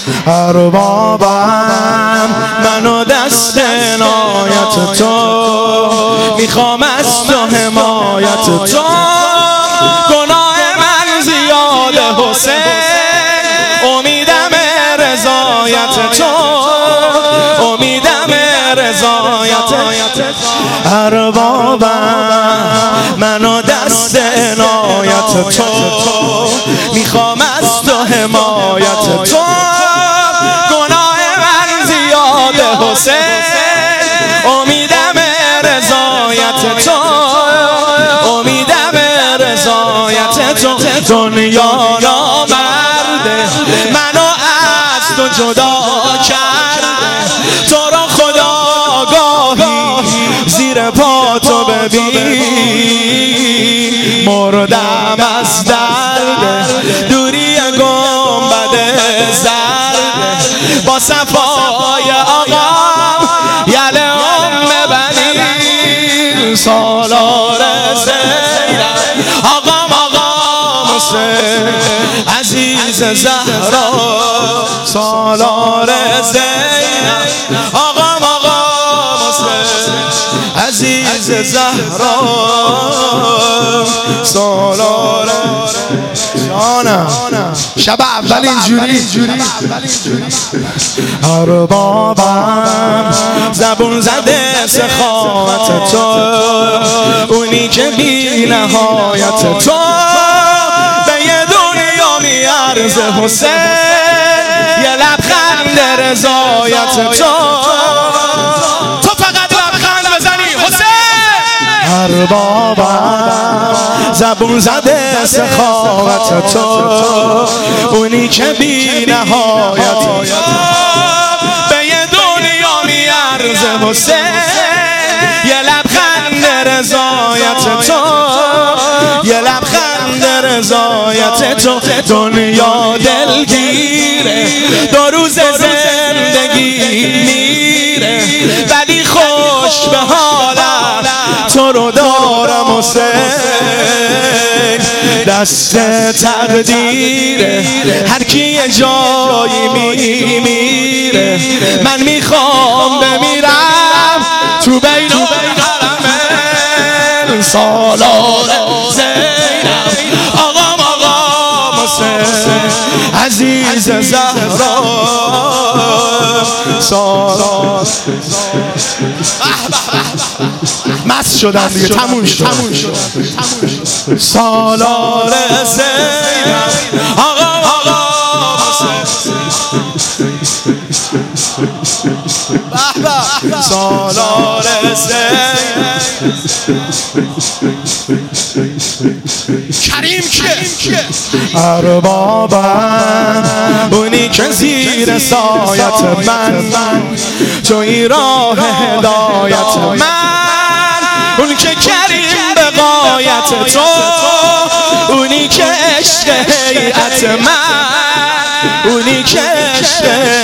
اربابم منو دست عنایت تو میخوام از تو حمایت تو گناه من زیاد حسین امیدم رضایت تو امیدم رضایت اربابم منو دست عنایت تو میخوام از تو حمایت تو گناه من زیاد حسین امیدم رضایت تو امیدم رضایت تو دنیا نامرده منو از تو جدا کرده تو را خدا گاهی زیر پا تو ببین مردم از درد دوری گنبد زرد با صفای آقا یل ام بنی سالار زینب آقام حسین عزیز زهرا سالار زینب آقام حسین عزیز زهرا سالار جانم شب اول اینجوری اربابم زبون زده سخاوت تو اونی که بی نهایت تو به یه دنیا میارزه حسین یه لبخند رضایت تو فقط لبخند بزنی حسین اربابم زبون زده سخاوت تو اونی که بی نهایت به یه دنیا میارزه حسین یه لبخند رضایت تو یه لبخند رضایت تو دنیا دلگیره دو روز زندگی میره ولی خوش به حالم تو رو دارم حسین دست تقدیره هر کی یه جایی میمیره من میخوام بمیرم تو بین حرمین سالار زینب آقام حسین عزیز زهرا سالار مست شدم دیگه تموم شد سالار زینب آقام حسین سالار زینب کریم که اربابم اونی که زیر سایت من توی راه هدایت من اون که کریم به غایت تو اونی که عشق هیئت من اونی که عشق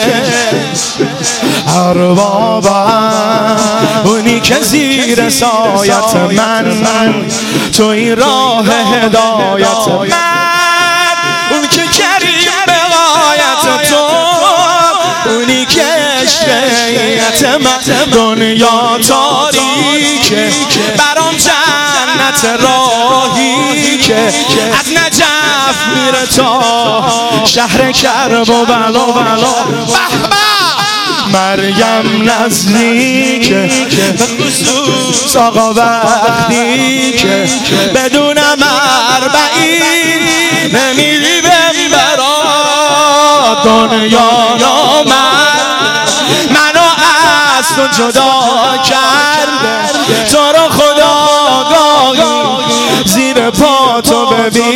اربابم اونی که زیر سایت من توی راه هدایت من اون که کریم به غایت تو اونی که عشق هیئت من دنیا تاریکه برام جنت راهی که از نجف میره تا شهر کرب و بلا مریم نزدیکه خصوص آقا وقتی که بدون مربعین نمیری ببرا دنیا منو از تو جدا کرده تو رو خدا گاهی زیر پا تو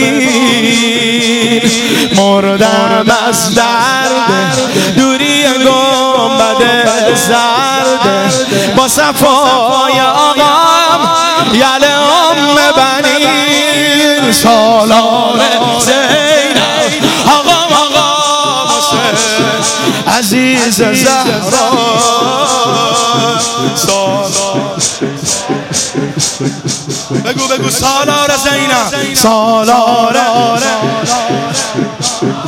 ببین مردم از درد دوری گنبد زرد با صفای آقام یل ام بنی سالار زینب آقام حسین عزیز زهرا سالار بگو سالار زینب سالار